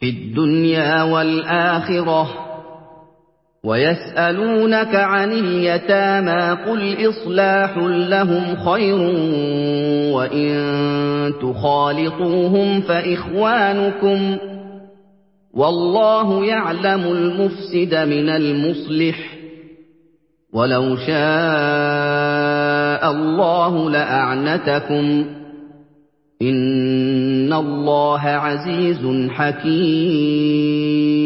فِي الدُّنْيَا وَالْآخِرَةِ ۗ وَيَسْأَلُونَكَ عَنِ الْيَتَامَىٰ قُلْ إِصْلَاحٌ لَّهُمْ خَيْرٌ ۖ وَإِن تُخَالِطُوهُمْ فَإِخْوَانُكُمْ ۚ وَاللَّهُ يَعْلَمُ الْمُفْسِدَ مِنَ الْمُصْلِحِ ۚ وَلَوْ شَاءَ اللَّهُ لَأَعْنَتَكُمْ ۚ إِنَّ اللَّهَ عَزِيزٌ حَكِيمٌ.